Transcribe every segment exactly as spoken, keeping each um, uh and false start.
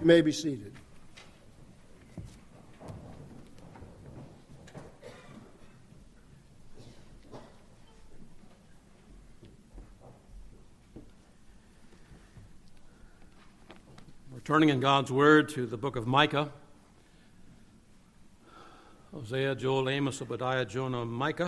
You may be seated. We're turning in God's Word to the book of Micah. Hosea, Joel, Amos, Obadiah, Jonah, Micah.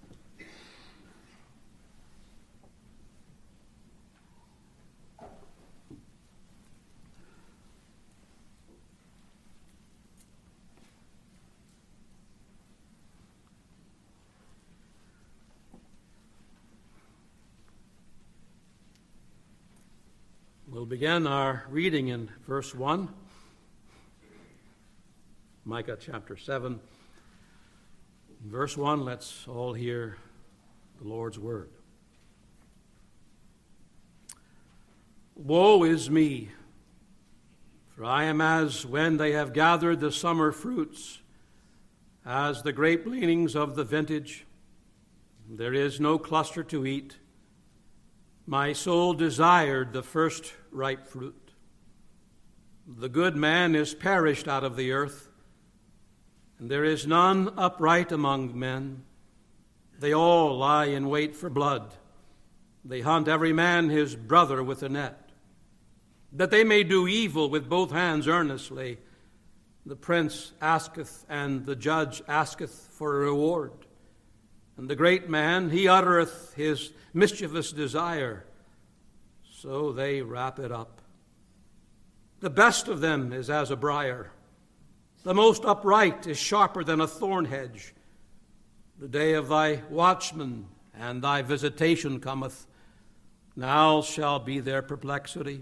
We'll begin our reading in verse one, Micah chapter seven. In verse one, let's all hear the Lord's word. Woe is me, for I am as when they have gathered the summer fruits, as the grape gleanings of the vintage. There is no cluster to eat. My soul desired the first ripe fruit. The good man is perished out of the earth, and there is none upright among men. They all lie in wait for blood. They hunt every man his brother with a net, that they may do evil with both hands earnestly. The prince asketh, and the judge asketh for a reward. And the great man, he uttereth his mischievous desire, so they wrap it up. The best of them is as a briar. The most upright is sharper than a thorn hedge. The day of thy watchman and thy visitation cometh. Now shall be their perplexity.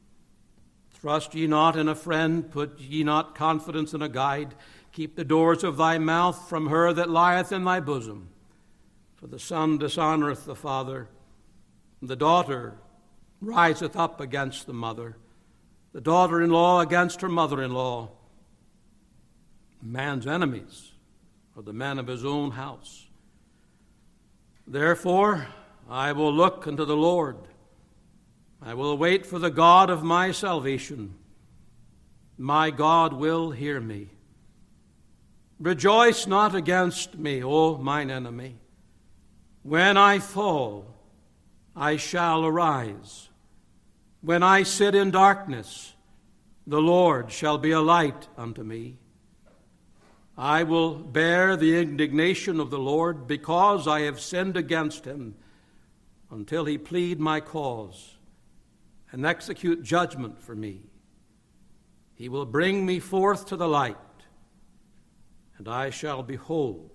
Trust ye not in a friend, put ye not confidence in a guide. Keep the doors of thy mouth from her that lieth in thy bosom. For the son dishonoreth the father, and the daughter riseth up against the mother, the daughter-in-law against her mother-in-law. Man's enemies are the men of his own house. Therefore I will look unto the Lord. I will wait for the God of my salvation. My God will hear me. Rejoice not against me, O mine enemy. When I fall, I shall arise. When I sit in darkness, the Lord shall be a light unto me. I will bear the indignation of the Lord, because I have sinned against him, until he plead my cause and execute judgment for me. He will bring me forth to the light, and I shall behold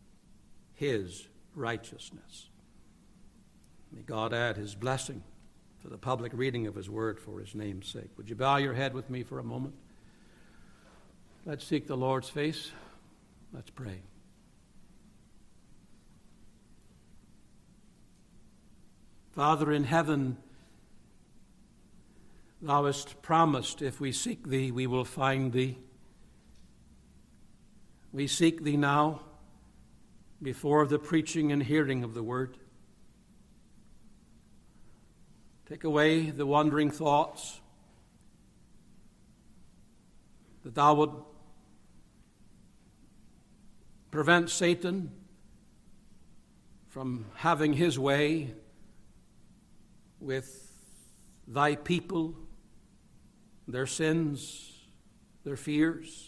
his righteousness. May God add his blessing to the public reading of his word for his name's sake. Would you bow your head with me for a moment? Let's seek the Lord's face. Let's pray. Father in heaven, thou hast promised if we seek thee, we will find thee. We seek thee now before the preaching and hearing of the word. Take away the wandering thoughts, that thou would prevent Satan from having his way with thy people, their sins, their fears.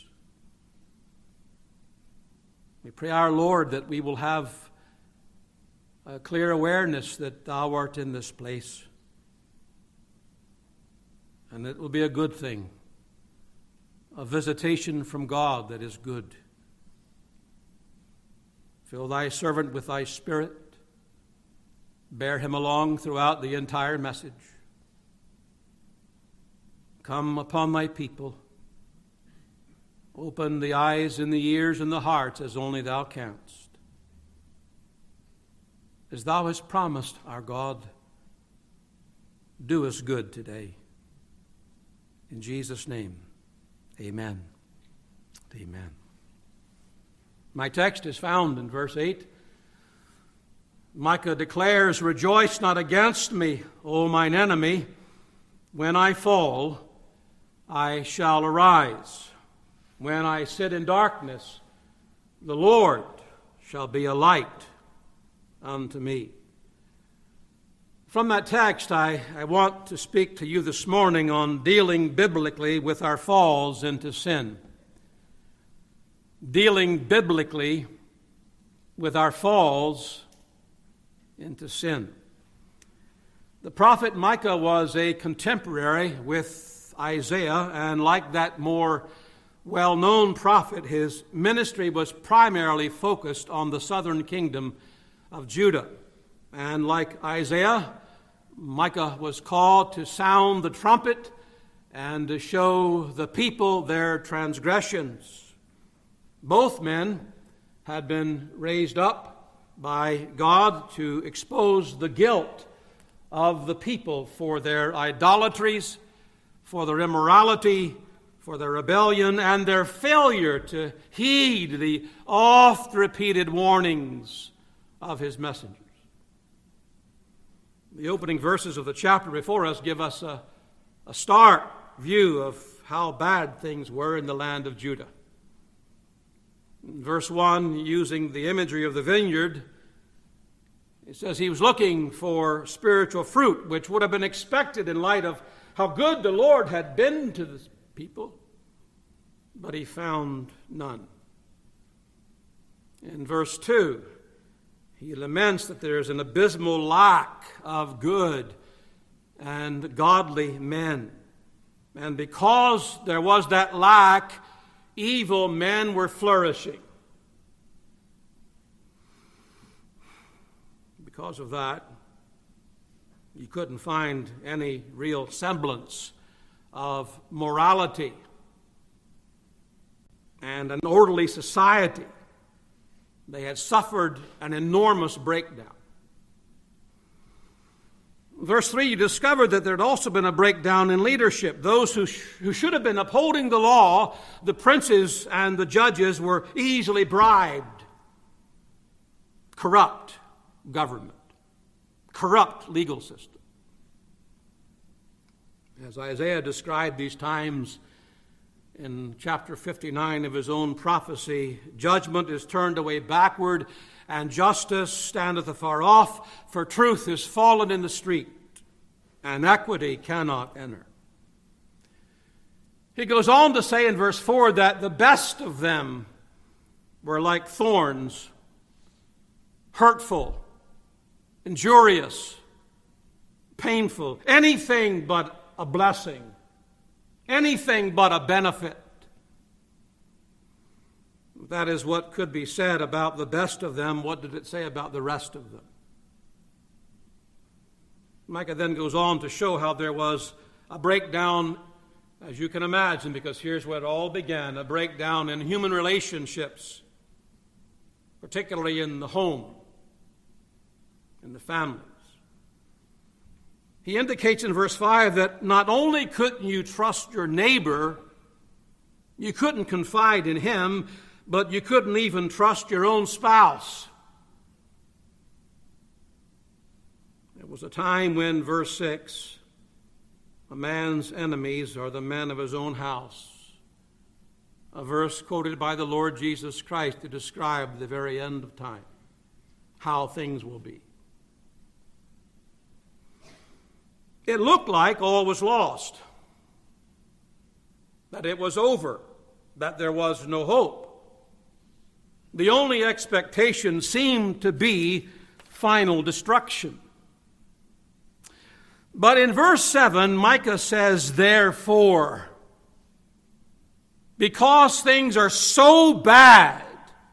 We pray, our Lord, that we will have a clear awareness that thou art in this place, and it will be a good thing, a visitation from God that is good. Fill thy servant with thy Spirit. Bear him along throughout the entire message. Come upon thy people. Open the eyes and the ears and the hearts as only thou canst. As thou hast promised, our God, do us good today. In Jesus' name, amen. Amen. My text is found in verse eight. Micah declares, "Rejoice not against me, O mine enemy. When I fall, I shall arise. When I sit in darkness, the Lord shall be a light unto me. From that text, I, I want to speak to you this morning on dealing biblically with our falls into sin. Dealing biblically with our falls into sin. The prophet Micah was a contemporary with Isaiah, and like that more well-known prophet, his ministry was primarily focused on the southern kingdom of Judah. And like Isaiah, Micah was called to sound the trumpet and to show the people their transgressions. Both men had been raised up by God to expose the guilt of the people for their idolatries, for their immorality, for their rebellion, and their failure to heed the oft-repeated warnings of his messengers. The opening verses of the chapter before us give us a, a stark view of how bad things were in the land of Judah. In verse one, using the imagery of the vineyard, it says he was looking for spiritual fruit, which would have been expected in light of how good the Lord had been to the people, but he found none. In verse two, he laments that there is an abysmal lack of good and godly men. And because there was that lack, evil men were flourishing. Because of that, you couldn't find any real semblance of morality and an orderly society. They had suffered an enormous breakdown. Verse three, you discovered that there had also been a breakdown in leadership. Those who, sh- who should have been upholding the law, the princes and the judges, were easily bribed. Corrupt government. Corrupt legal system. As Isaiah described these times in chapter fifty-nine of his own prophecy, judgment is turned away backward, and justice standeth afar off, for truth is fallen in the street, and equity cannot enter. He goes on to say in verse four that the best of them were like thorns, hurtful, injurious, painful, anything but a blessing. Anything but a benefit. That is what could be said about the best of them. What did it say about the rest of them? Micah then goes on to show how there was a breakdown, as you can imagine, because here's where it all began, a breakdown in human relationships, particularly in the home, in the families. He indicates in verse five that not only couldn't you trust your neighbor, you couldn't confide in him, but you couldn't even trust your own spouse. There was a time when, verse six, a man's enemies are the men of his own house. A verse quoted by the Lord Jesus Christ to describe the very end of time, how things will be. It looked like all was lost, that it was over, that there was no hope. The only expectation seemed to be final destruction. But in verse seven, Micah says, therefore, because things are so bad,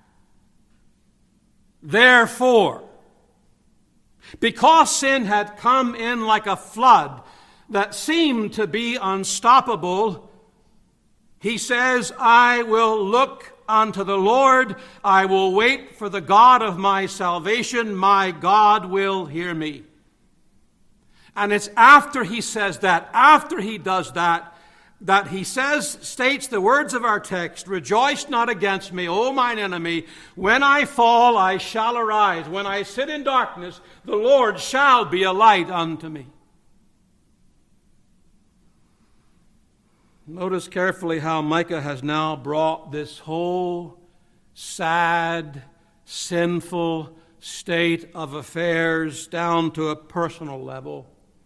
therefore, because sin had come in like a flood that seemed to be unstoppable, he says, I will look unto the Lord. I will wait for the God of my salvation. My God will hear me. And it's after he says that, after he does that, that he says, states the words of our text, rejoice not against me, O mine enemy. When I fall, I shall arise. When I sit in darkness, the Lord shall be a light unto me. Notice carefully how Micah has now brought this whole sad, sinful state of affairs down to a personal level.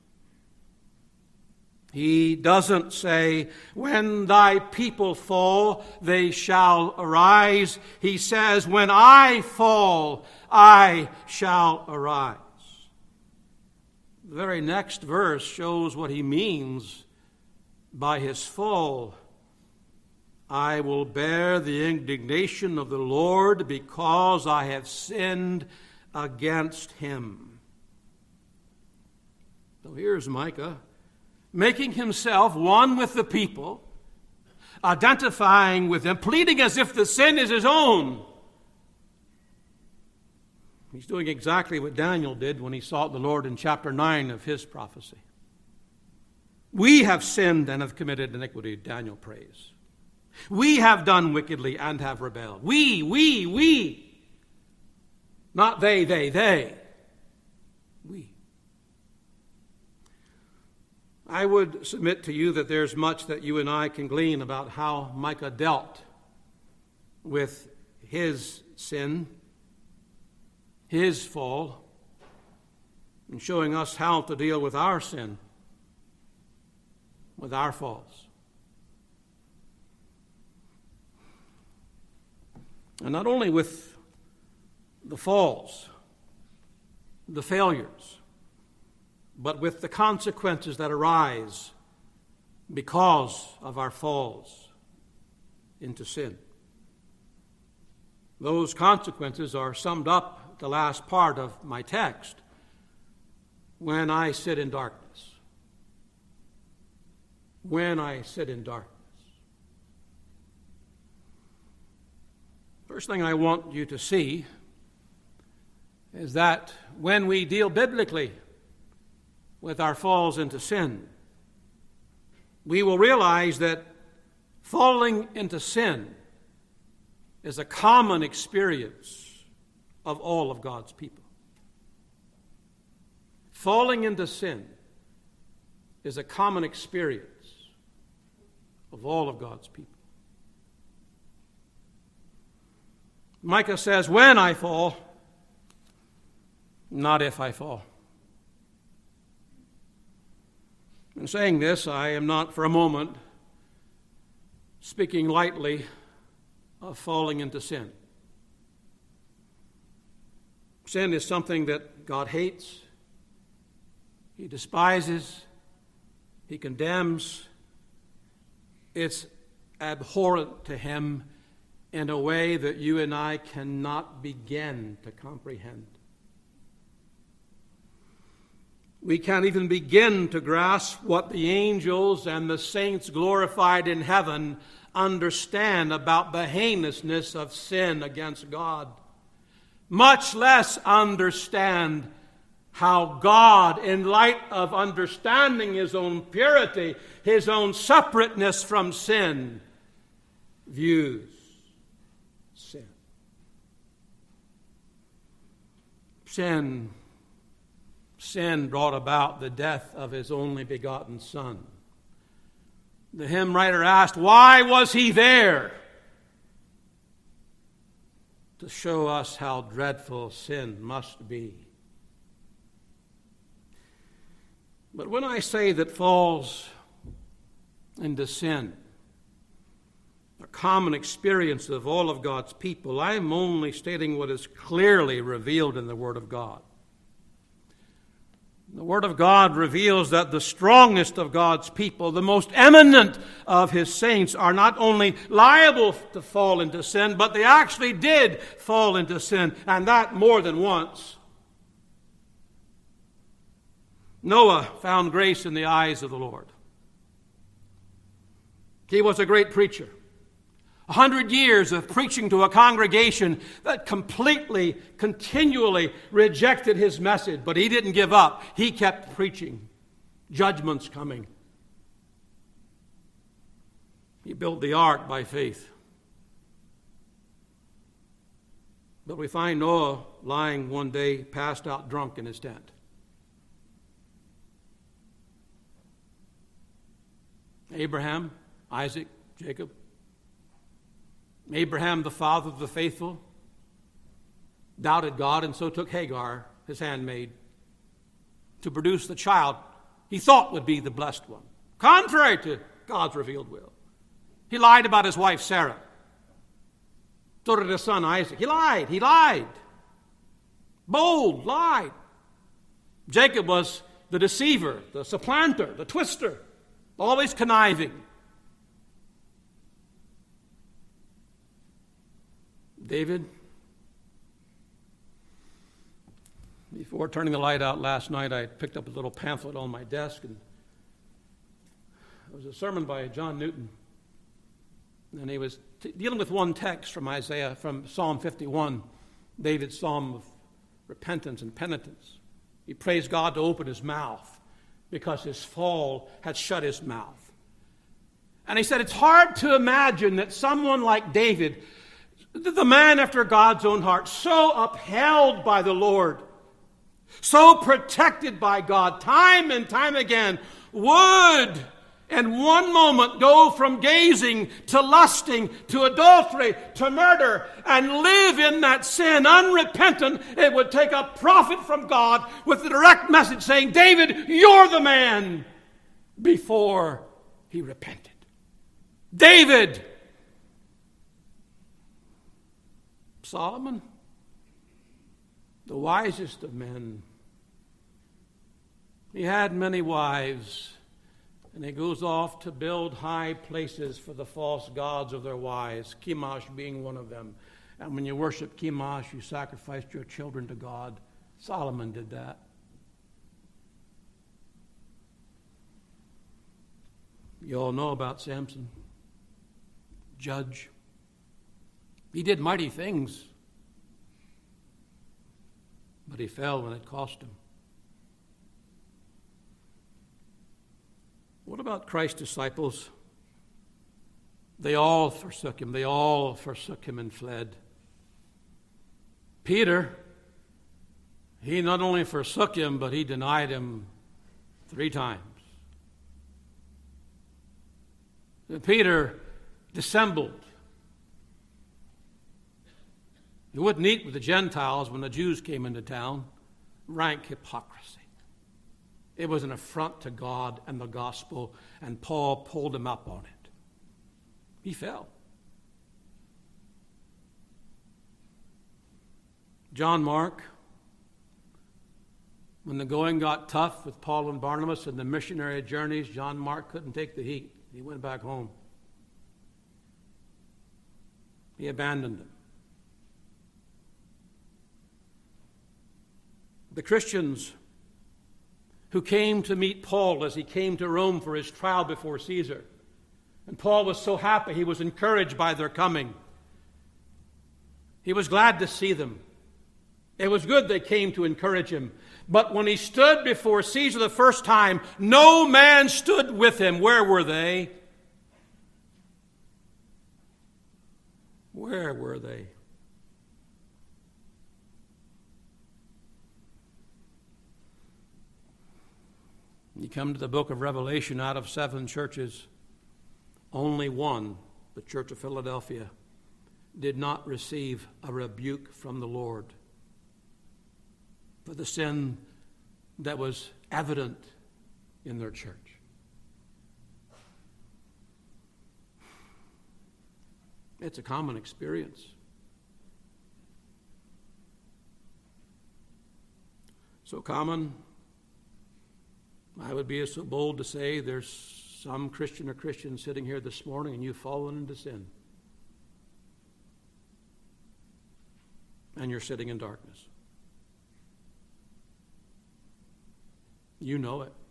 He doesn't say, when thy people fall, they shall arise. He says, when I fall, I shall arise. The very next verse shows what he means by his fall. I will bear the indignation of the Lord because I have sinned against him. So here's Micah, making himself one with the people, identifying with them, pleading as if the sin is his own. He's doing exactly what Daniel did when he sought the Lord in chapter nine of his prophecy. We have sinned and have committed iniquity, Daniel prays. We have done wickedly and have rebelled. We, we, we. Not they, they, they. We. I would submit to you that there's much that you and I can glean about how Micah dealt with his sin, his fall, and showing us how to deal with our sin, with our faults. And not only with the falls, the failures, but with the consequences that arise because of our falls into sin. Those consequences are summed up at the last part of my text. When I sit in darkness. When I sit in darkness. First thing I want you to see is that when we deal biblically with our falls into sin, we will realize that falling into sin is a common experience of all of God's people. Falling into sin is a common experience of all of God's people. Micah says, when I fall, not if I fall. In saying this, I am not for a moment speaking lightly of falling into sin. Sin is something that God hates, He despises, He condemns. It's abhorrent to Him in a way that you and I cannot begin to comprehend. We can't even begin to grasp what the angels and the saints glorified in heaven understand about the heinousness of sin against God. Much less understand how God, in light of understanding His own purity, His own separateness from sin, views sin. Sin Sin brought about the death of His only begotten Son. The hymn writer asked, why was He there? To show us how dreadful sin must be. But when I say that falls into sin are common experience of all of God's people, I am only stating what is clearly revealed in the Word of God. The Word of God reveals that the strongest of God's people, the most eminent of His saints, are not only liable to fall into sin, but they actually did fall into sin, and that more than once. Noah found grace in the eyes of the Lord. He was a great preacher. A hundred years of preaching to a congregation that completely, continually rejected his message. But he didn't give up. He kept preaching. Judgment's coming. He built the ark by faith. But we find Noah lying one day passed out drunk in his tent. Abraham, Isaac, Jacob. Abraham, the father of the faithful, doubted God and so took Hagar, his handmaid, to produce the child he thought would be the blessed one, contrary to God's revealed will. He lied about his wife Sarah. So did his son Isaac. He lied. He lied. Bold, lied. Jacob was the deceiver, the supplanter, the twister, always conniving. David, before turning the light out last night, I picked up a little pamphlet on my desk, and it was a sermon by John Newton. And he was t- dealing with one text from Isaiah, from Psalm fifty-one, David's psalm of repentance and penitence. He praised God to open his mouth because his fall had shut his mouth. And he said, it's hard to imagine that someone like David, the man after God's own heart, so upheld by the Lord, so protected by God, time and time again, would in one moment go from gazing to lusting to adultery to murder and live in that sin unrepentant. It would take a prophet from God with the direct message saying, David, you're the man, before he repented. David. Solomon, the wisest of men. He had many wives, and he goes off to build high places for the false gods of their wives, Chemosh being one of them. And when you worship Chemosh, you sacrificed your children to God. Solomon did that. You all know about Samson, judge. He did mighty things, but he fell when it cost him. What about Christ's disciples? They all forsook him. They all forsook him and fled. Peter, he not only forsook him, but he denied him three times. Peter dissembled. He wouldn't eat with the Gentiles when the Jews came into town. Rank hypocrisy. It was an affront to God and the gospel, and Paul pulled him up on it. He fell. John Mark, when the going got tough with Paul and Barnabas and the missionary journeys, John Mark couldn't take the heat. He went back home. He abandoned them. The Christians who came to meet Paul as he came to Rome for his trial before Caesar. And Paul was so happy, he was encouraged by their coming. He was glad to see them. It was good they came to encourage him. But when he stood before Caesar the first time, no man stood with him. Where were they? Where were they? You come to the book of Revelation, out of seven churches, only one, the Church of Philadelphia, did not receive a rebuke from the Lord for the sin that was evident in their church. It's a common experience. So common, I would be so bold to say there's some Christian or Christian sitting here this morning and you've fallen into sin. And you're sitting in darkness. You know it.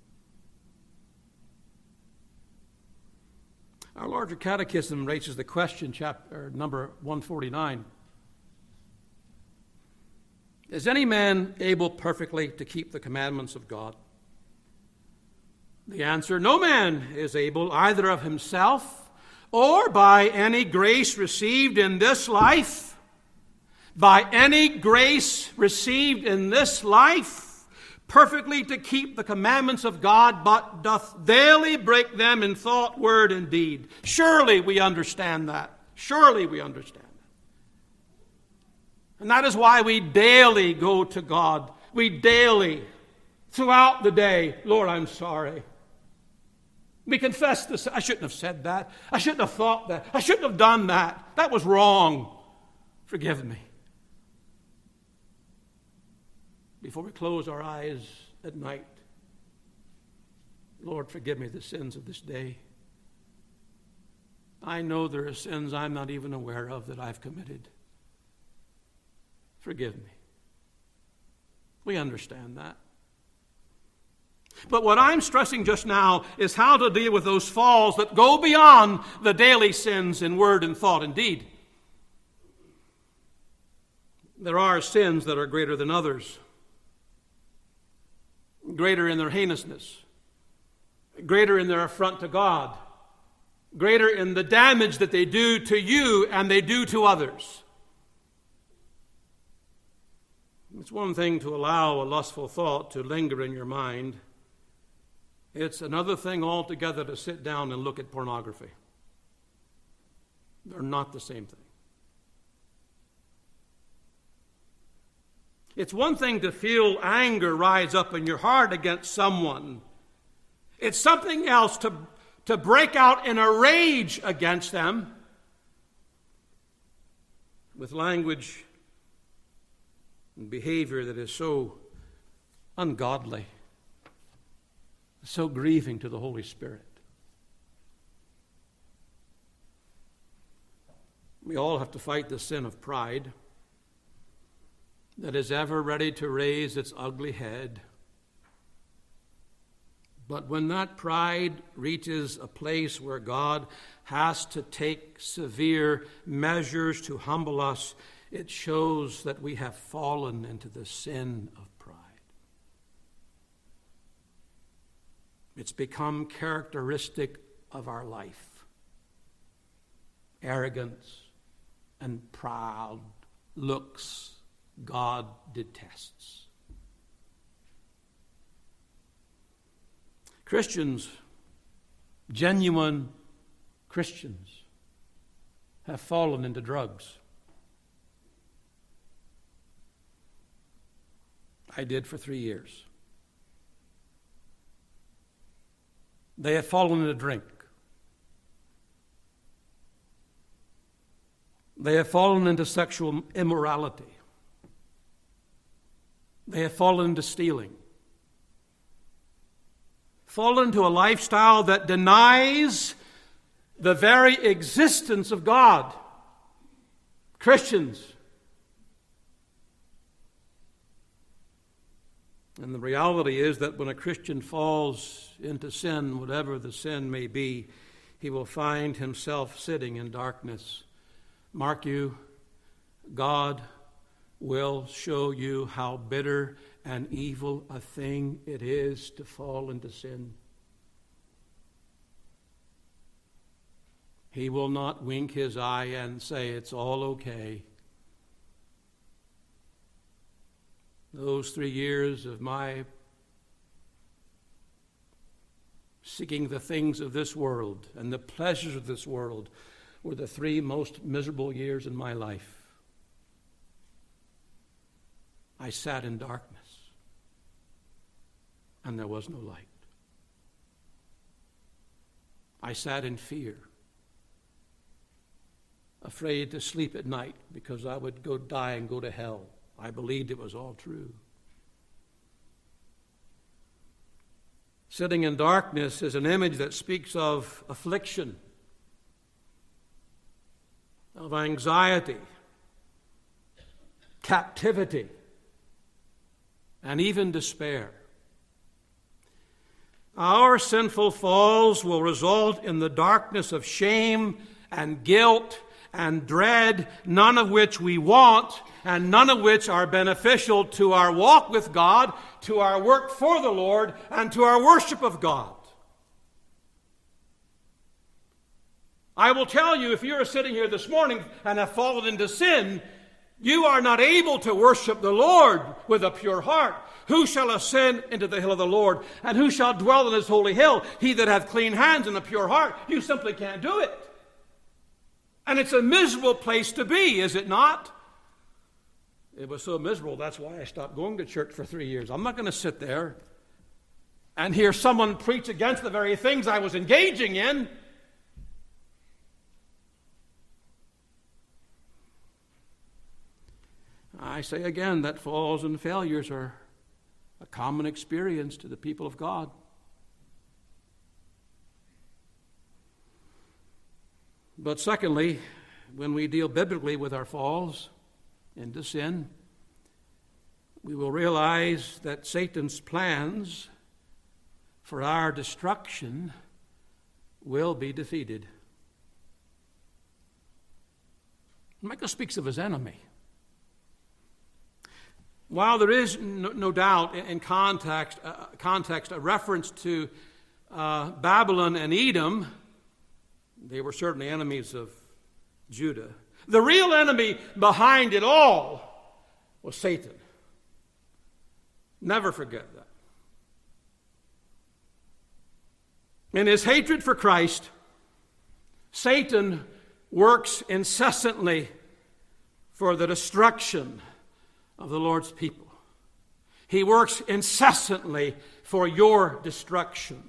Our larger catechism raises the question, chapter number one forty-nine. Is any man able perfectly to keep the commandments of God? The answer, no man is able, either of himself or by any grace received in this life, by any grace received in this life, perfectly to keep the commandments of God, but doth daily break them in thought, word, and deed. Surely we understand that. Surely we understand that. And that is why we daily go to God. We daily, throughout the day, Lord, I'm sorry. We confess this. I shouldn't have said that. I shouldn't have thought that. I shouldn't have done that. That was wrong. Forgive me. Before we close our eyes at night, Lord, forgive me the sins of this day. I know there are sins I'm not even aware of that I've committed. Forgive me. We understand that. But what I'm stressing just now is how to deal with those falls that go beyond the daily sins in word and thought and deed. There are sins that are greater than others, greater in their heinousness, greater in their affront to God, greater in the damage that they do to you and they do to others. It's one thing to allow a lustful thought to linger in your mind. It's another thing altogether to sit down and look at pornography. They're not the same thing. It's one thing to feel anger rise up in your heart against someone. It's something else to, to break out in a rage against them with language and behavior that is so ungodly, so grieving to the Holy Spirit. We all have to fight the sin of pride that is ever ready to raise its ugly head. But when that pride reaches a place where God has to take severe measures to humble us, it shows that we have fallen into the sin of pride. It's become characteristic of our life. Arrogance and proud looks God detests. Christians, genuine Christians, have fallen into drugs. I did for three years. They have fallen into drink. They have fallen into sexual immorality. They have fallen into stealing. Fallen into a lifestyle that denies the very existence of God. Christians. And the reality is that when a Christian falls into sin, whatever the sin may be, he will find himself sitting in darkness. Mark you, God will show you how bitter and evil a thing it is to fall into sin. He will not wink his eye and say it's all okay. Those three years of my seeking the things of this world and the pleasures of this world were the three most miserable years in my life. I sat in darkness, and there was no light. I sat in fear, afraid to sleep at night because I would go die and go to hell. I believed it was all true. Sitting in darkness is an image that speaks of affliction, of anxiety, captivity, and even despair. Our sinful falls will result in the darkness of shame and guilt and dread, none of which we want, and none of which are beneficial to our walk with God, to our work for the Lord, and to our worship of God. I will tell you, if you are sitting here this morning and have fallen into sin, you are not able to worship the Lord with a pure heart. Who shall ascend into the hill of the Lord? And who shall dwell in his holy hill? He that hath clean hands and a pure heart. You simply can't do it. And it's a miserable place to be, is it not? It was so miserable, that's why I stopped going to church for three years. I'm not going to sit there and hear someone preach against the very things I was engaging in. I say again that falls and failures are a common experience to the people of God. But secondly, when we deal biblically with our falls into sin, we will realize that Satan's plans for our destruction will be defeated. Micah speaks of his enemy. While there is no, no doubt in context, uh, context a reference to uh, Babylon and Edom, they were certainly enemies of Judah. The real enemy behind it all was Satan. Never forget that. In his hatred for Christ, Satan works incessantly for the destruction of the Lord's people. He works incessantly for your destruction.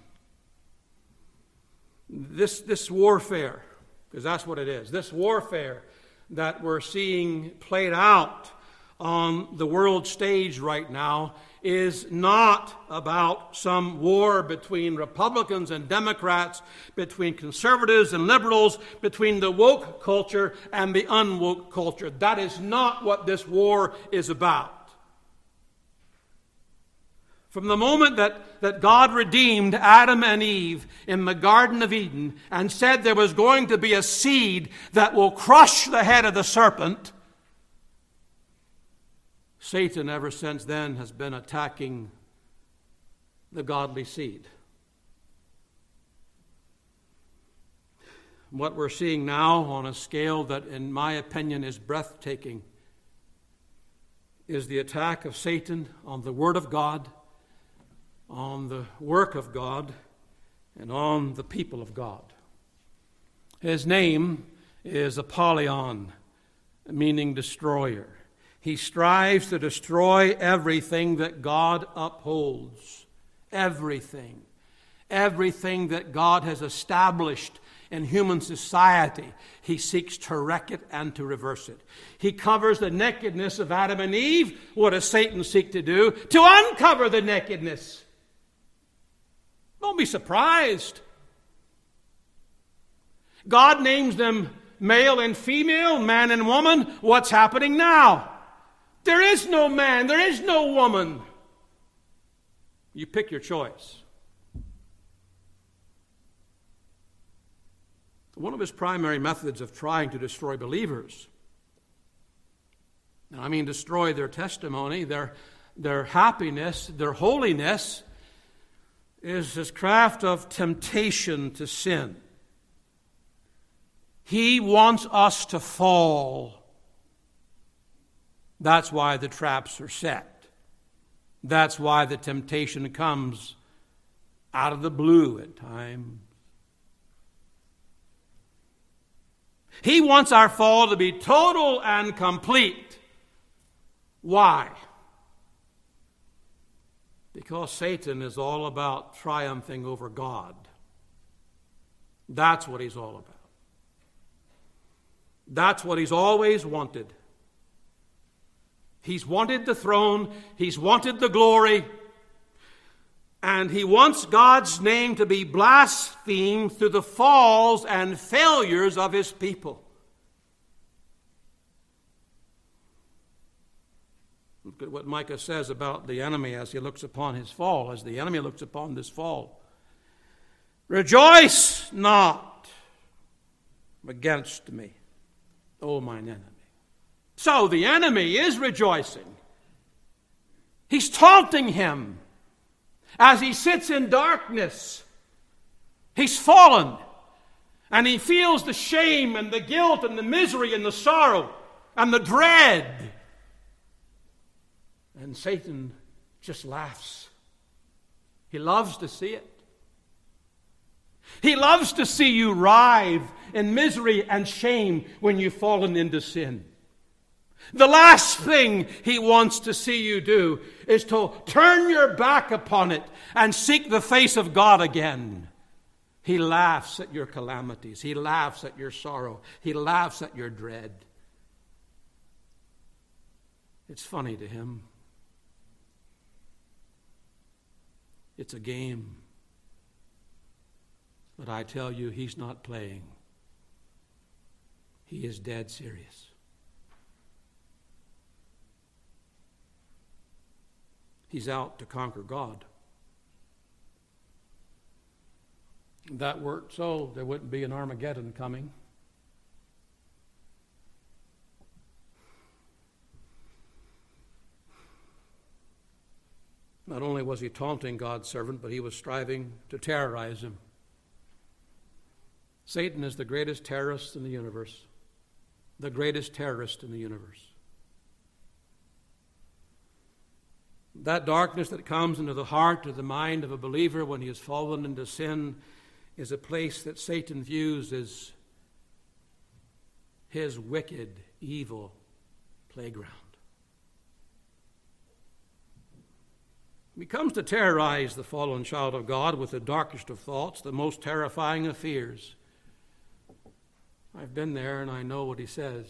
This, this warfare, because that's what it is, this warfare that we're seeing played out on the world stage right now is not about some war between Republicans and Democrats, between conservatives and liberals, between the woke culture and the unwoke culture. That is not what this war is about. From the moment that, that God redeemed Adam and Eve in the Garden of Eden and said there was going to be a seed that will crush the head of the serpent, Satan ever since then has been attacking the godly seed. What we're seeing now on a scale that, in my opinion, is breathtaking is the attack of Satan on the Word of God, on the work of God, and on the people of God. His name is Apollyon, meaning destroyer. He strives to destroy everything that God upholds. Everything. Everything that God has established in human society, he seeks to wreck it and to reverse it. He covers the nakedness of Adam and Eve. What does Satan seek to do? To uncover the nakedness. Don't be surprised. God names them male and female, man and woman. What's happening now? There is no man, there is no woman. You pick your choice. One of his primary methods of trying to destroy believers, and I mean destroy their testimony, their, their happiness, their holiness, is his craft of temptation to sin. He wants us to fall. That's why the traps are set. That's why the temptation comes out of the blue at times. He wants our fall to be total and complete. Why? Because Satan is all about triumphing over God. That's what he's all about. That's what he's always wanted. He's wanted the throne, he's wanted the glory, and he wants God's name to be blasphemed through the falls and failures of his people. Look at what Micah says about the enemy as he looks upon his fall, as the enemy looks upon this fall. Rejoice not against me, O mine enemy. So the enemy is rejoicing. He's taunting him as he sits in darkness. He's fallen, and he feels the shame and the guilt and the misery and the sorrow and the dread. And Satan just laughs. He loves to see it. He loves to see you writhe in misery and shame when you've fallen into sin. The last thing he wants to see you do is to turn your back upon it and seek the face of God again. He laughs at your calamities. He laughs at your sorrow. He laughs at your dread. It's funny to him. It's a game. But I tell you, he's not playing. He is dead serious. He's out to conquer God. That worked so there wouldn't be an Armageddon coming. Not only was he taunting God's servant, but he was striving to terrorize him. Satan is the greatest terrorist in the universe. The greatest terrorist in the universe. That darkness that comes into the heart or the mind of a believer when he has fallen into sin is a place that Satan views as his wicked, evil playground. He comes to terrorize the fallen child of God with the darkest of thoughts, the most terrifying of fears. I've been there and I know what he says.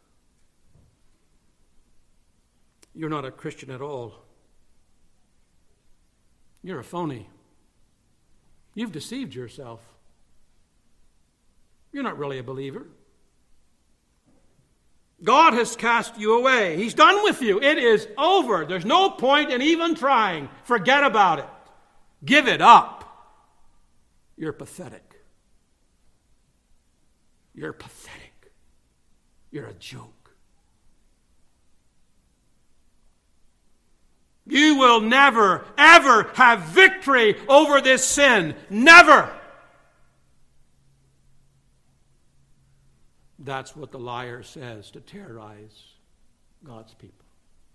You're not a Christian at all. You're a phony. You've deceived yourself. You're not really a believer. God has cast you away. He's done with you. It is over. There's no point in even trying. Forget about it. Give it up. You're pathetic. You're pathetic. You're a joke. You will never, ever have victory over this sin. Never. That's what the liar says to terrorize God's people.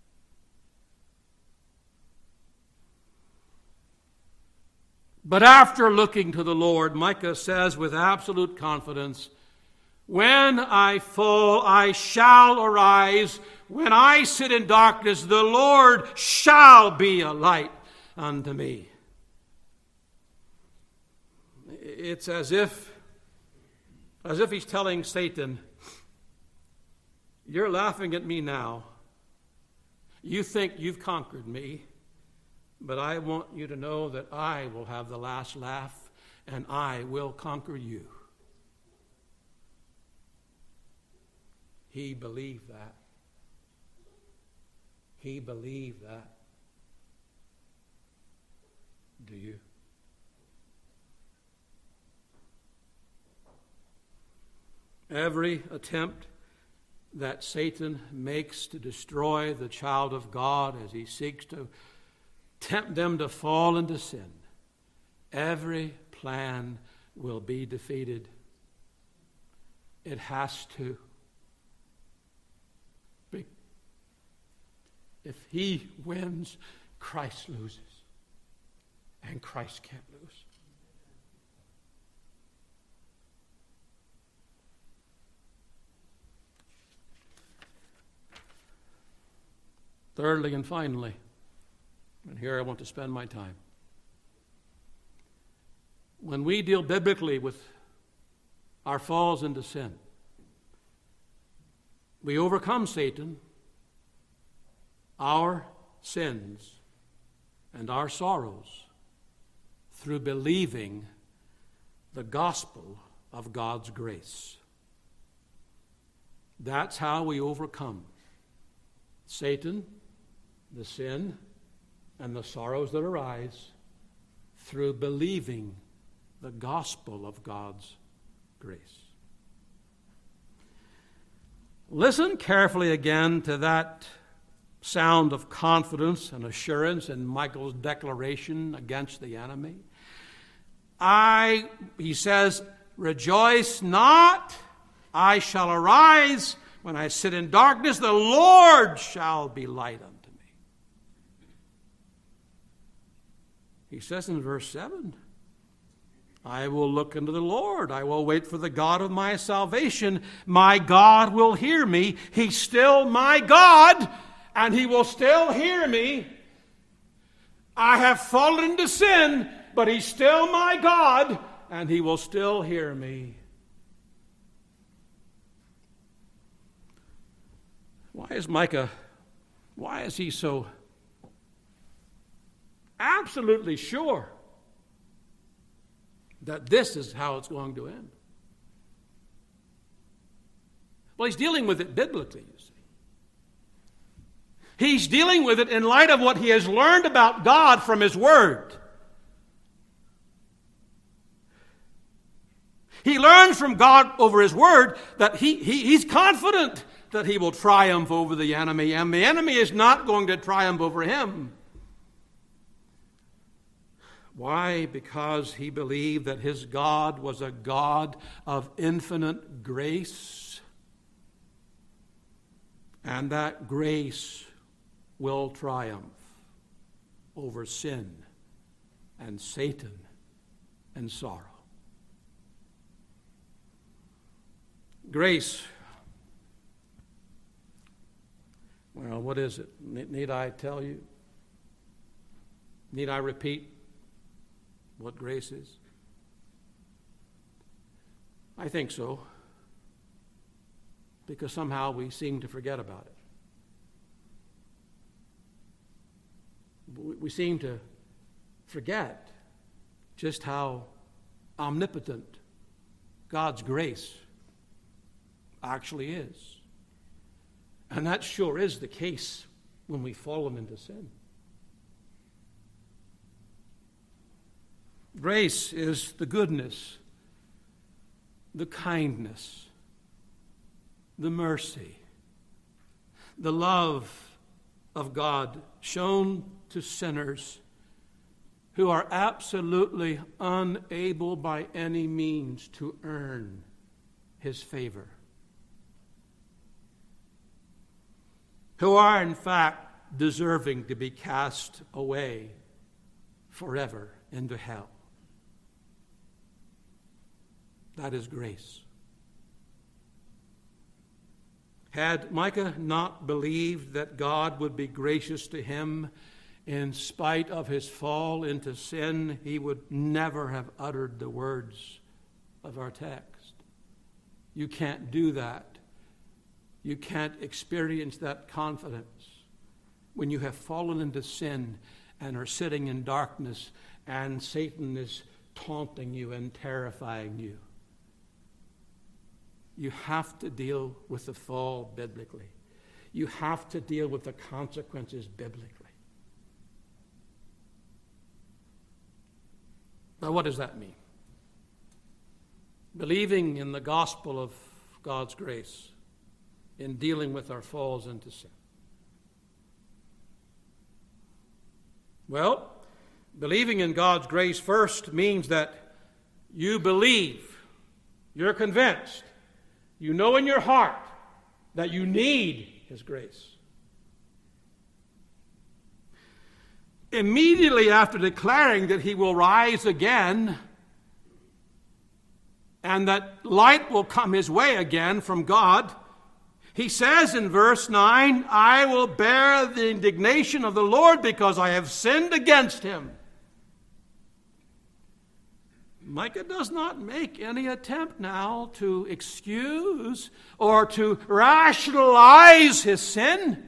But after looking to the Lord, Micah says with absolute confidence, when I fall, I shall arise. When I sit in darkness, the Lord shall be a light unto me. It's as if, as if he's telling Satan, you're laughing at me now. You think you've conquered me, but I want you to know that I will have the last laugh and I will conquer you. He believed that. He believed that. Do you? Every attempt that Satan makes to destroy the child of God as he seeks to tempt them to fall into sin, every plan will be defeated. It has to. If he wins, Christ loses. And Christ can't lose. Thirdly and finally, and here I want to spend my time. When we deal biblically with our falls into sin, we overcome Satan, our sins, and our sorrows through believing the gospel of God's grace. That's how we overcome Satan, the sin, and the sorrows that arise through believing the gospel of God's grace. Listen carefully again to that sound of confidence and assurance in Michael's declaration against the enemy. I, he says, rejoice not, I shall arise. When I sit in darkness, the Lord shall be light unto me. He says in verse seven, I will look unto the Lord. I will wait for the God of my salvation. My God will hear me. He's still my God, and he will still hear me. I have fallen into sin, but he's still my God, and he will still hear me. Why is Micah, why is he so absolutely sure that this is how it's going to end? Well, he's dealing with it biblically, you see. He's dealing with it in light of what he has learned about God from his Word. He learns from God over his Word that he, he, he's confident that he will triumph over the enemy, and the enemy is not going to triumph over him. Why? Because he believed that his God was a God of infinite grace, and that grace will triumph over sin and Satan and sorrow. Grace, well, what is it? Need I tell you? Need I repeat what grace is? I think so, because somehow we seem to forget about it. We seem to forget just how omnipotent God's grace actually is. And that sure is the case when we've fallen into sin. Grace is the goodness, the kindness, the mercy, the love of God shown to sinners who are absolutely unable by any means to earn his favor, who are in fact deserving to be cast away forever into hell. That is grace. Had Micah not believed that God would be gracious to him in spite of his fall into sin, he would never have uttered the words of our text. You can't do that. You can't experience that confidence when you have fallen into sin and are sitting in darkness and Satan is taunting you and terrifying you. You have to deal with the fall biblically. You have to deal with the consequences biblically. Now, what does that mean? Believing in the gospel of God's grace in dealing with our falls into sin. Well, believing in God's grace first means that you believe, you're convinced, you know in your heart that you need his grace. Immediately after declaring that he will rise again and that light will come his way again from God, he says in verse nine, I will bear the indignation of the Lord because I have sinned against him. Micah does not make any attempt now to excuse or to rationalize his sin.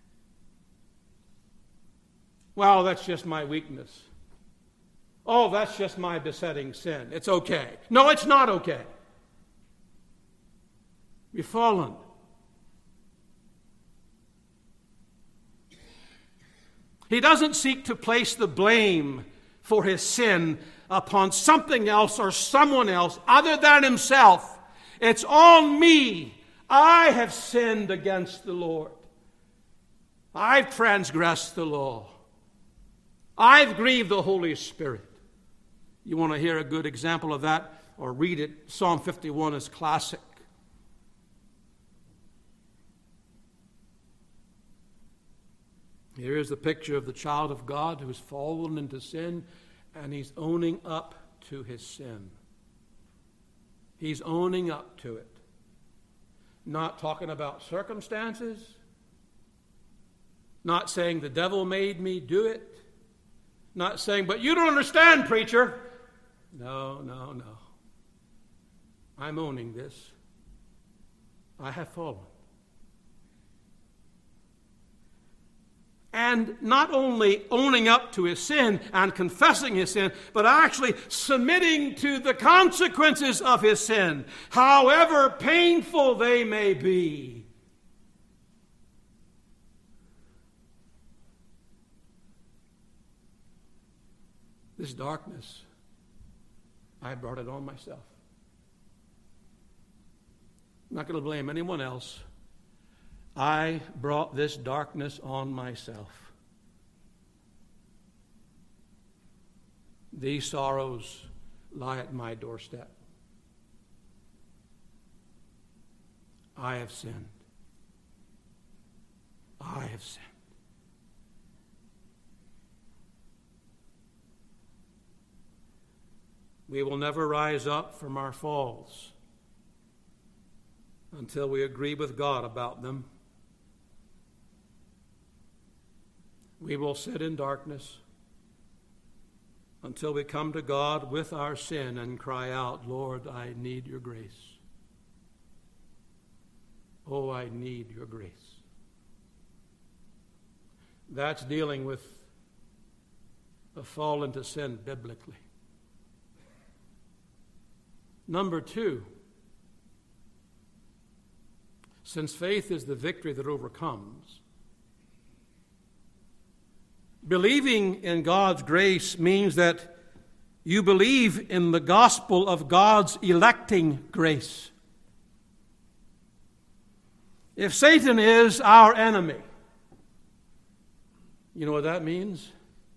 Well, that's just my weakness. Oh, that's just my besetting sin. It's okay. No, it's not okay. You've fallen. He doesn't seek to place the blame for his sin upon something else or someone else other than himself. It's on me. I have sinned against the Lord. I've transgressed the law. I've grieved the Holy Spirit. You want to hear a good example of that? Or read it. Psalm fifty-one is classic. Here is the picture of the child of God who has fallen into sin And he's owning up to his sin. He's owning up to it. Not talking about circumstances. Not saying the devil made me do it. Not saying, but you don't understand, preacher. No, no, no. I'm owning this. I have fallen. And not only owning up to his sin and confessing his sin, but actually submitting to the consequences of his sin, however painful they may be. This darkness, I brought it on myself. I'm not going to blame anyone else. I brought this darkness on myself. These sorrows lie at my doorstep. I have sinned. I have sinned. We will never rise up from our falls until we agree with God about them. We will sit in darkness until we come to God with our sin and cry out, Lord, I need your grace. Oh, I need your grace. That's dealing with a fall into sin biblically. Number two, since faith is the victory that overcomes, believing in God's grace means that you believe in the gospel of God's electing grace. If Satan is our enemy, you know what that means?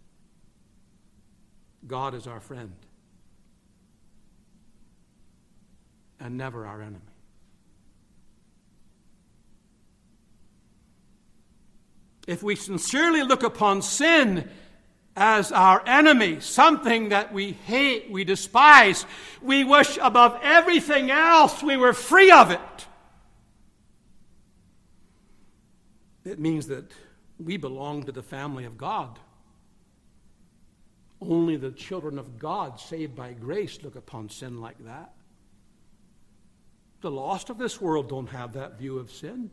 God is our friend and never our enemy. If we sincerely look upon sin as our enemy, something that we hate, we despise, we wish above everything else we were free of it, it means that we belong to the family of God. Only the children of God saved by grace look upon sin like that. The lost of this world don't have that view of sin.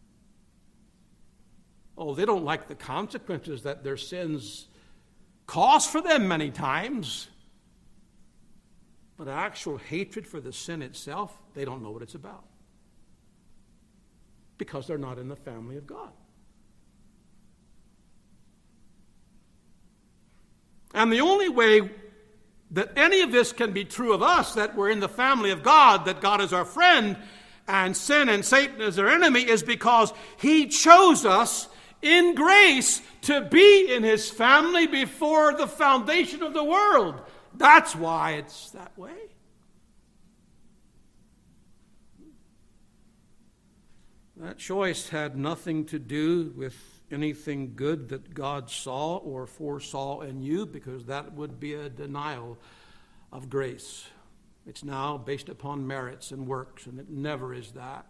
Oh, they don't like the consequences that their sins cause for them many times. But actual hatred for the sin itself, they don't know what it's about. Because they're not in the family of God. And the only way that any of this can be true of us, that we're in the family of God, that God is our friend, and sin and Satan is our enemy, is because he chose us in grace to be in his family before the foundation of the world. That's why it's that way. That choice had nothing to do with anything good that God saw or foresaw in you, because that would be a denial of grace. It's now based upon merits and works, and it never is that.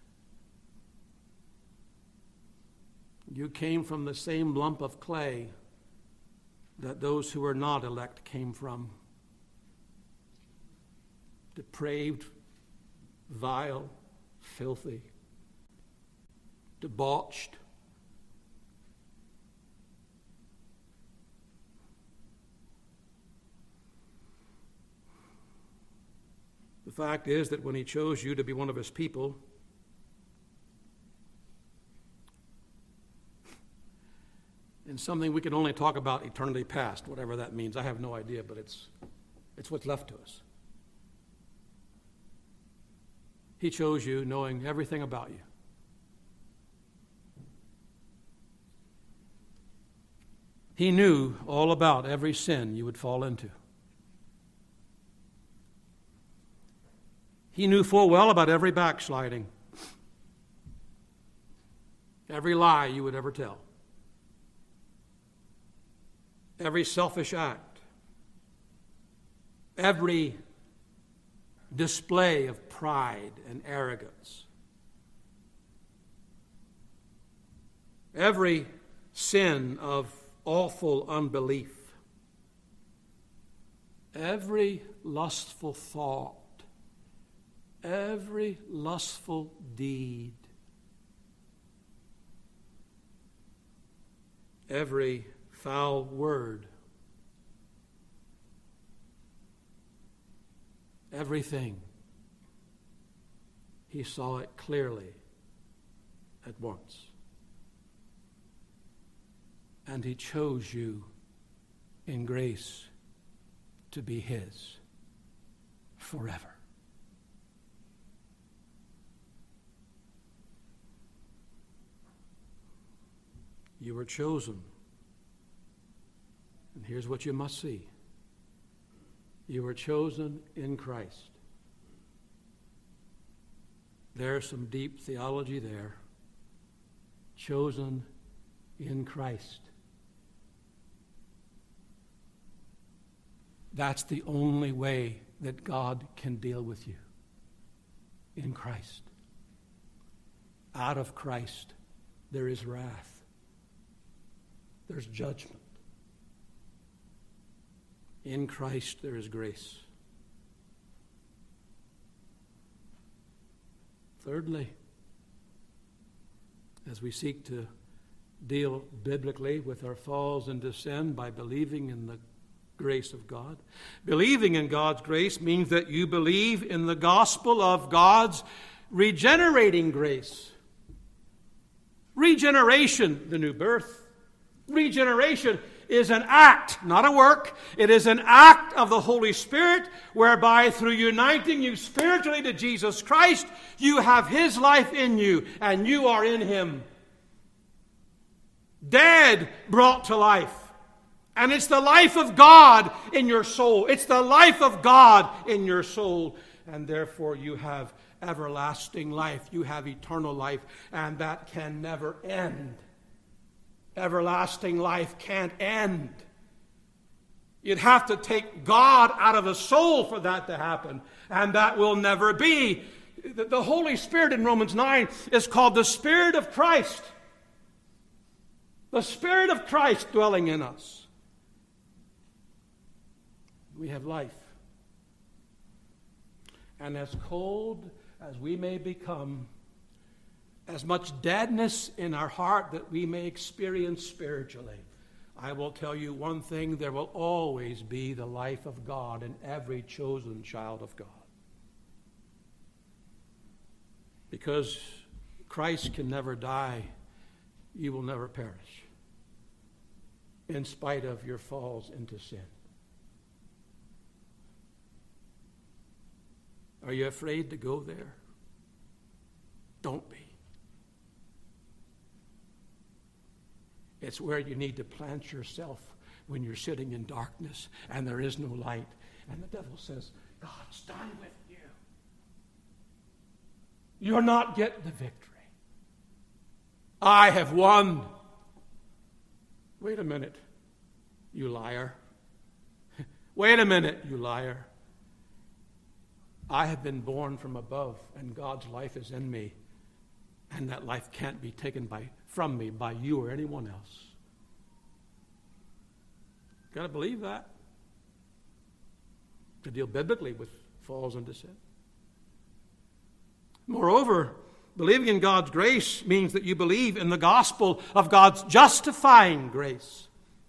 You came from the same lump of clay that those who are not elect came from. Depraved, vile, filthy, debauched. The fact is that when he chose you to be one of his people, in something we can only talk about eternity past, whatever that means. I have no idea, but it's it's what's left to us. He chose you knowing everything about you. He knew all about every sin you would fall into. He knew full well about every backsliding, every lie you would ever tell, every selfish act, every display of pride and arrogance, every sin of awful unbelief, every lustful thought, every lustful deed, every foul word, everything. He saw it clearly at once. And he chose you in grace to be his forever. You were chosen. And here's what you must see. You were chosen in Christ. There's some deep theology there. Chosen in Christ. That's the only way that God can deal with you. In Christ. Out of Christ, there is wrath. There's judgment. In Christ, there is grace. Thirdly, as we seek to deal biblically with our falls into sin by believing in the grace of God. Believing in God's grace means that you believe in the gospel of God's regenerating grace. Regeneration, the new birth. Regeneration is an act, not a work. It is an act of the Holy Spirit whereby through uniting you spiritually to Jesus Christ, you have His life in you and you are in Him. Dead brought to life. And it's the life of God in your soul. It's the life of God in your soul. And therefore you have everlasting life. You have eternal life. And that can never end. Everlasting life can't end. You'd have to take God out of a soul for that to happen. And that will never be. The Holy Spirit in Romans nine is called the Spirit of Christ. The Spirit of Christ dwelling in us. We have life. And as cold as we may become, as much deadness in our heart that we may experience spiritually, I will tell you one thing, there will always be the life of God in every chosen child of God. Because Christ can never die, you will never perish, in spite of your falls into sin. Are you afraid to go there? Don't be. It's where you need to plant yourself when you're sitting in darkness and there is no light. And the devil says, God's done with you. You're not getting the victory. I have won. Wait a minute, you liar. Wait a minute, you liar. I have been born from above, and God's life is in me. And that life can't be taken by, from me by you or anyone else. Got to believe that. To deal biblically with falls into sin. Moreover, believing in God's grace means that you believe in the gospel of God's justifying grace.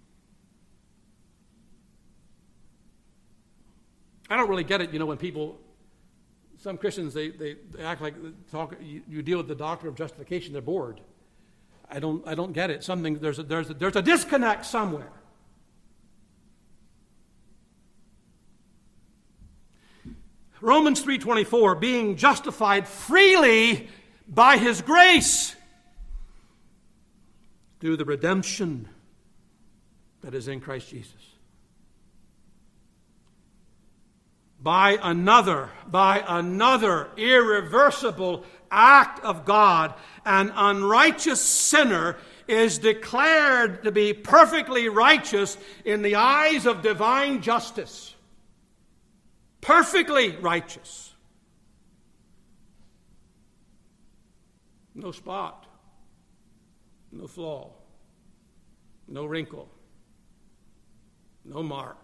I don't really get it, you know, when people... Some Christians, they, they, they act like talk, you, you deal with the doctrine of justification, they're bored. I don't I don't get it. Something there's a, there's a, there's a disconnect somewhere. Romans three twenty-four, being justified freely by His grace through the redemption that is in Christ Jesus. By another, by another irreversible act of God, an unrighteous sinner is declared to be perfectly righteous in the eyes of divine justice. perfectly righteous. No spot, no flaw, no wrinkle, no mark.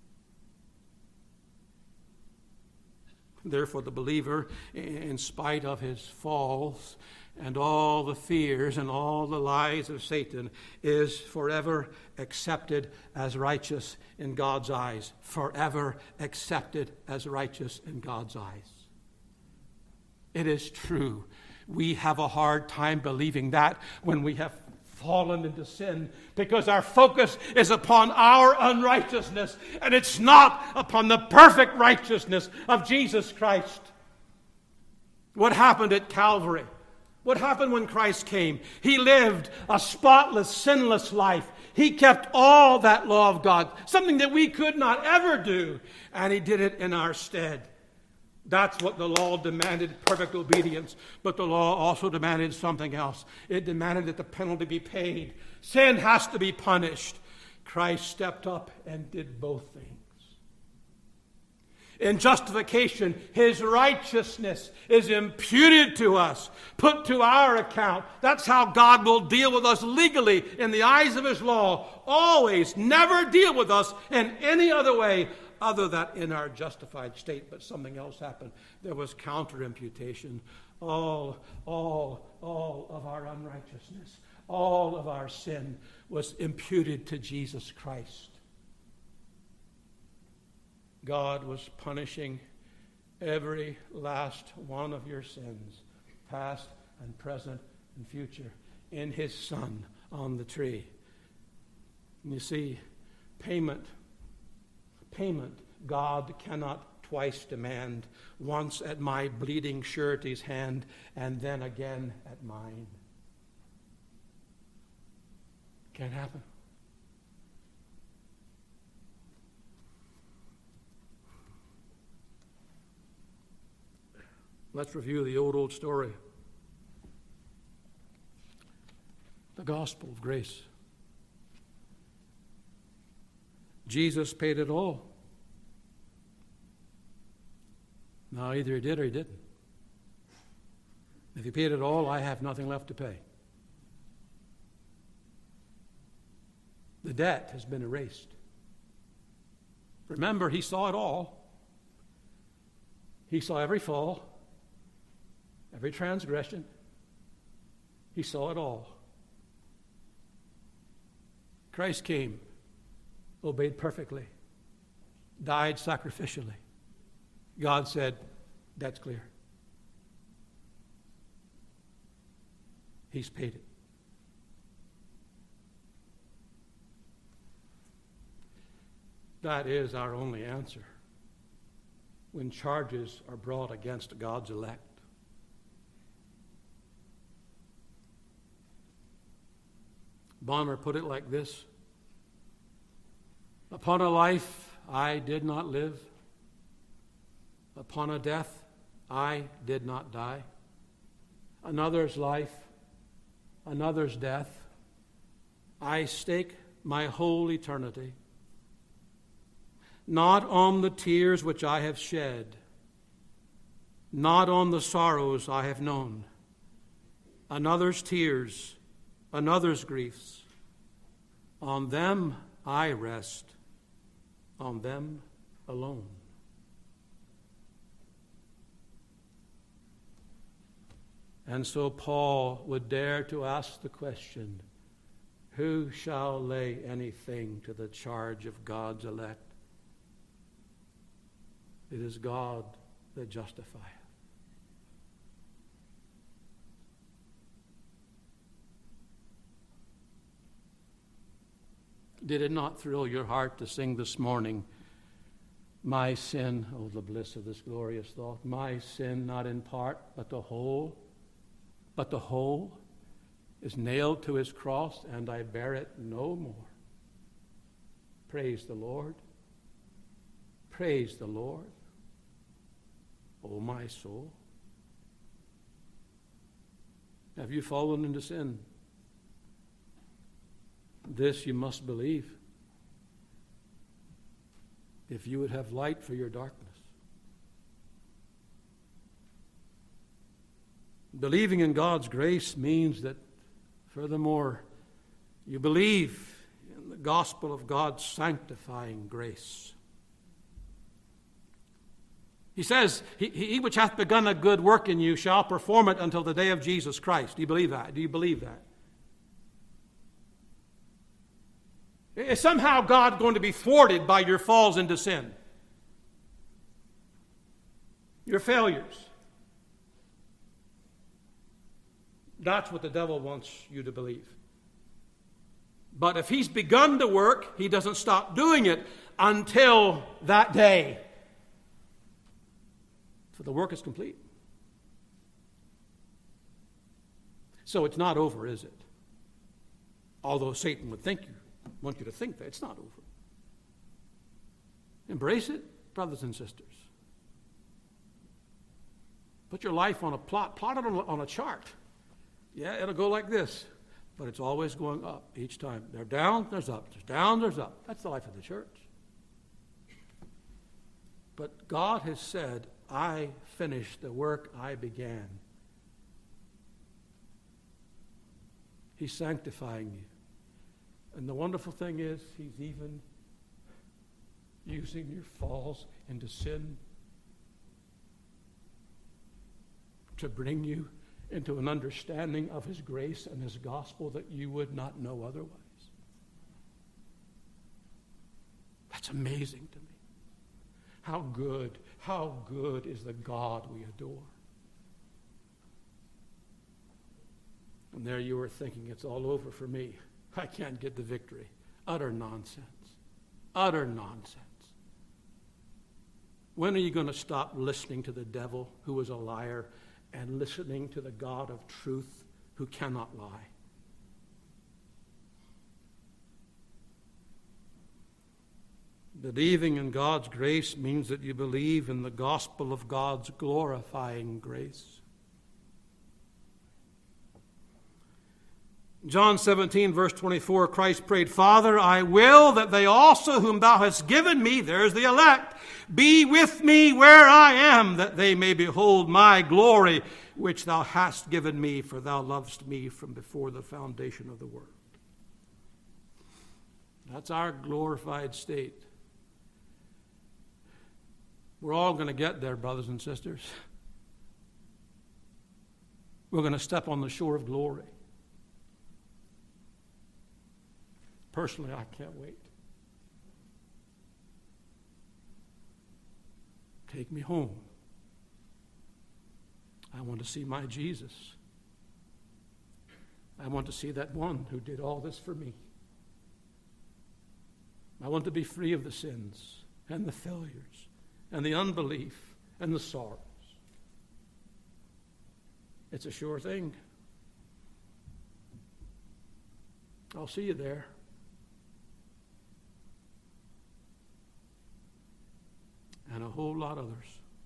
Therefore, the believer, in spite of his falls and all the fears and all the lies of Satan, is forever accepted as righteous in God's eyes. Forever accepted as righteous in God's eyes. It is true. We have a hard time believing that when we have fallen into sin, because our focus is upon our unrighteousness, and it's not upon the perfect righteousness of Jesus Christ. What happened at Calvary? What happened when Christ came? He lived a spotless, sinless life. He kept all that law of God, something that we could not ever do, and he did it in our stead. That's what the law demanded, perfect obedience. But the law also demanded something else. It demanded that the penalty be paid. Sin has to be punished. Christ stepped up and did both things. In justification, his righteousness is imputed to us, put to our account. That's how God will deal with us legally in the eyes of his law. Always, never deal with us in any other way other than in our justified state. But something else happened. There was counter-imputation. All, all, all of our unrighteousness, all of our sin was imputed to Jesus Christ. God was punishing every last one of your sins, past and present and future, in his Son on the tree. And you see, payment, payment God cannot twice demand, once at my bleeding surety's hand and then again at mine. Can't happen. Let's review the old, old story. The gospel of grace. Jesus paid it all. Now, either he did or he didn't. If he paid it all, I have nothing left to pay. The debt has been erased. Remember, he saw it all. He saw every fall, every transgression. He saw it all. Christ came, obeyed perfectly, died sacrificially. God said, that's clear. He's paid it. That is our only answer when charges are brought against God's elect. Bonner put it like this: upon a life I did not live, upon a death I did not die, another's life, another's death, I stake my whole eternity, not on the tears which I have shed, not on the sorrows I have known, another's tears, another's griefs, on them I rest, on them alone. And so Paul would dare to ask the question, who shall lay anything to the charge of God's elect? It is God that justifieth. Did it not thrill your heart to sing this morning, my sin, oh the bliss of this glorious thought, my sin not in part, but the whole, but the whole is nailed to his cross, and I bear it no more. Praise the Lord. Praise the Lord. O my soul. Have you fallen into sin? This you must believe if you would have light for your darkness. Believing in God's grace means that, furthermore, you believe in the gospel of God's sanctifying grace. He says, he, he which hath begun a good work in you shall perform it until the day of Jesus Christ. Do you believe that? Do you believe that? Is somehow God going to be thwarted by your falls into sin? Your failures? That's what the devil wants you to believe. But if he's begun to work, he doesn't stop doing it until that day. For the work is complete. So it's not over, is it? Although Satan would think you, want you to think that it's not over. Embrace it, brothers and sisters. Put your life on a plot, plot it on a, on a chart. Yeah, it'll go like this, but it's always going up each time. They're down, there's up. There's down, there's up. That's the life of the church. But God has said, I finished the work I began. He's sanctifying you. And the wonderful thing is, he's even using your falls into sin to bring you into an understanding of his grace and his gospel that you would not know otherwise. That's amazing to me. How good, how good is the God we adore. And there you were thinking, it's all over for me. I can't get the victory. Utter nonsense. Utter nonsense. When are you going to stop listening to the devil, who is a liar, and listening to the God of truth, who cannot lie? Believing in God's grace means that you believe in the gospel of God's glorifying grace. John seventeen, verse twenty-four, Christ prayed, Father, I will that they also whom thou hast given me, there's the elect, be with me where I am, that they may behold my glory, which thou hast given me, for thou lovest me from before the foundation of the world. That's our glorified state. We're all going to get there, brothers and sisters. We're going to step on the shore of glory. Personally, I can't wait. Take me home. I want to see my Jesus. I want to see that one who did all this for me. I want to be free of the sins and the failures and the unbelief and the sorrows. It's a sure thing. I'll see you there. And a whole lot others.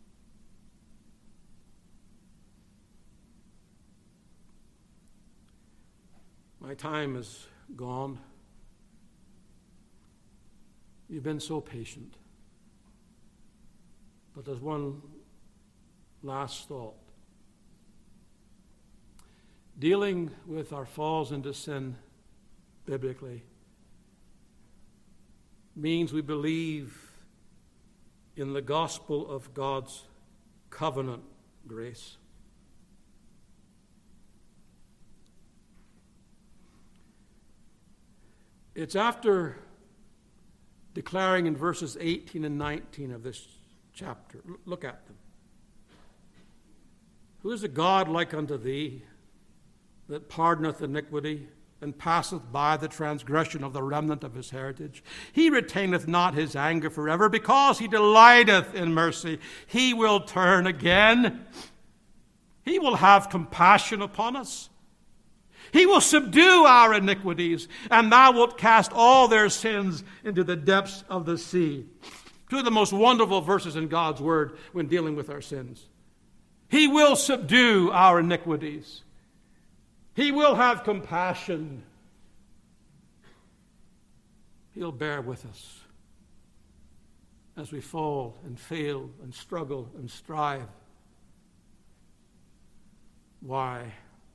My time is gone. You've been so patient. But there's one last thought. Dealing with our falls into sin biblically means we believe in the gospel of God's covenant grace. It's after declaring in verses eighteen and nineteen of this chapter. Look at them. Who is a God like unto thee, that pardoneth iniquity, and passeth by the transgression of the remnant of his heritage? He retaineth not his anger forever, because he delighteth in mercy. He will turn again. He will have compassion upon us. He will subdue our iniquities, and thou wilt cast all their sins into the depths of the sea. Two of the most wonderful verses in God's word when dealing with our sins. He will subdue our iniquities. He will have compassion. He'll bear with us as we fall and fail and struggle and strive. Why?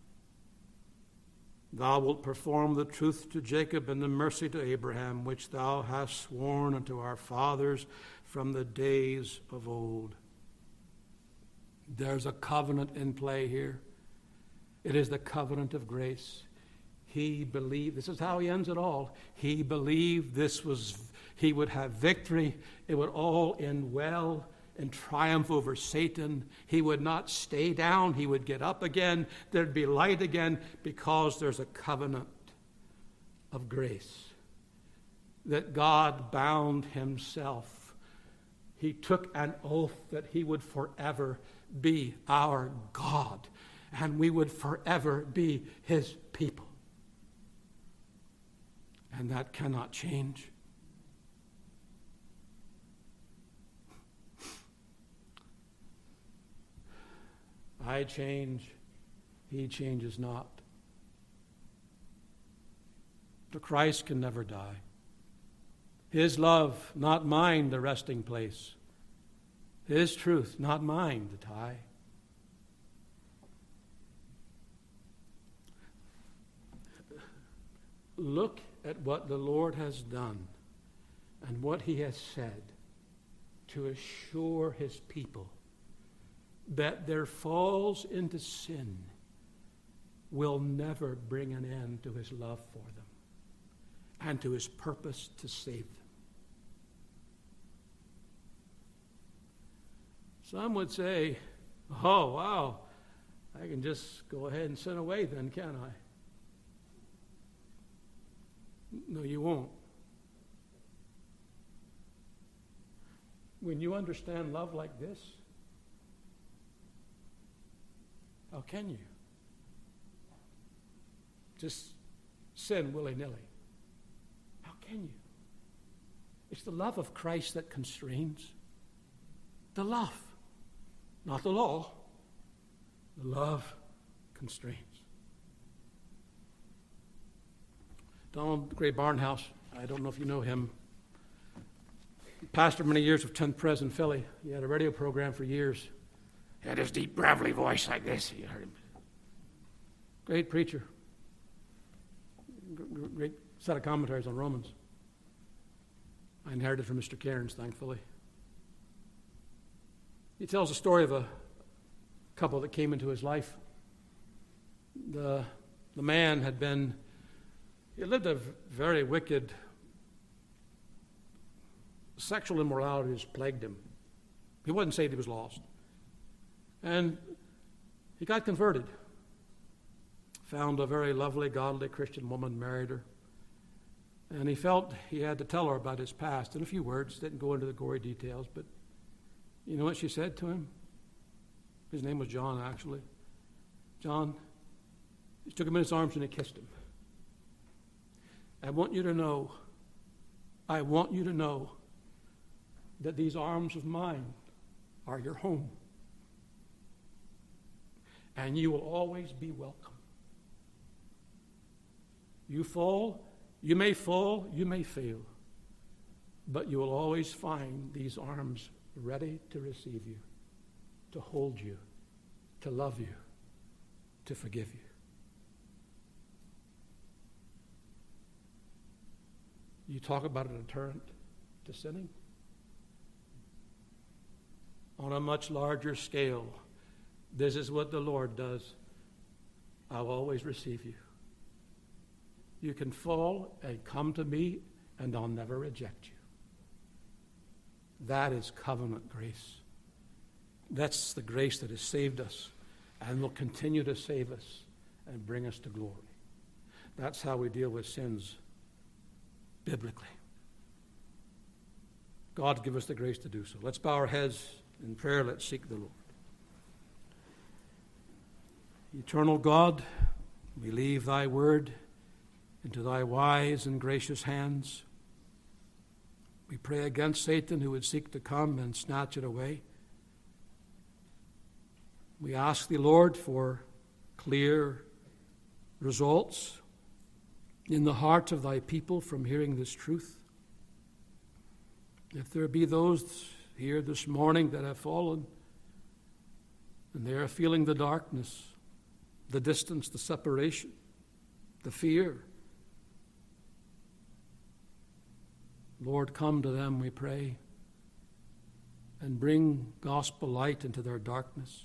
Thou wilt perform the truth to Jacob and the mercy to Abraham, which thou hast sworn unto our fathers from the days of old. There's a covenant in play here. It is the covenant of grace. He believed, this is how he ends it all. He believed this was, he would have victory. It would all end well and triumph over Satan. He would not stay down. He would get up again. There'd be light again, because there's a covenant of grace that God bound himself. He took an oath that he would forever be our God, and we would forever be his people. And that cannot change. I change, he changes not. The Christ can never die. His love, not mine, the resting place. His truth, not mine, the tie. Look at what the Lord has done and what he has said to assure his people that their falls into sin will never bring an end to his love for them and to his purpose to save them. Some would say, oh, wow, I can just go ahead and sin away then, can't I? No, you won't. When you understand love like this, how can you just sin willy-nilly? How can you? It's the love of Christ that constrains. The love, not the law. The love constrains. Donald Gray Barnhouse, I don't know if you know him. He pastored many years of tenth Pres in Philly. He had a radio program for years. He had his deep, gravelly voice like this. You heard him. Great preacher. Great set of commentaries on Romans. I inherited from Mister Cairns, thankfully. He tells a story of a couple that came into his life. The, the man had been, he lived a very wicked, sexual immorality has plagued him. He wasn't saved, he was lost. And he got converted. Found a very lovely, godly Christian woman, married her. And he felt he had to tell her about his past in a few words. Didn't go into the gory details, but you know what she said to him? His name was John, actually. John, he took him in his arms and he kissed him. I want you to know, I want you to know that these arms of mine are your home. And you will always be welcome. You fall, you may fall, you may fail, but you will always find these arms ready to receive you, to hold you, to love you, to forgive you. You talk about a deterrent to sinning. On a much larger scale, this is what the Lord does. I'll always receive you. You can fall and come to me, and I'll never reject you. That is covenant grace. That's the grace that has saved us and will continue to save us and bring us to glory. That's how we deal with sins biblically. God give us the grace to do so. Let's bow our heads in prayer. Let's seek the Lord. Eternal God, we leave thy word into thy wise and gracious hands. We pray against Satan who would seek to come and snatch it away. We ask thee, Lord, for clear results in the hearts of thy people from hearing this truth. If there be those here this morning that have fallen and they are feeling the darkness, the distance, the separation, the fear. Lord, come to them, we pray, and bring gospel light into their darkness.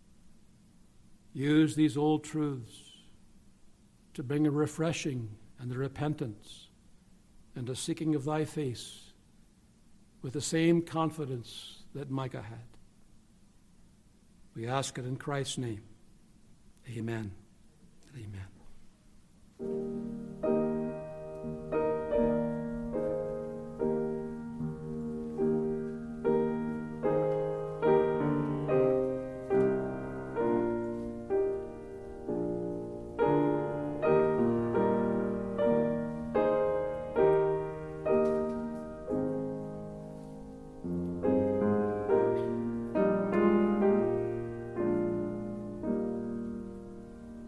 Use these old truths to bring a refreshing and a repentance and a seeking of thy face with the same confidence that Micah had. We ask it in Christ's name. Amen. Amen.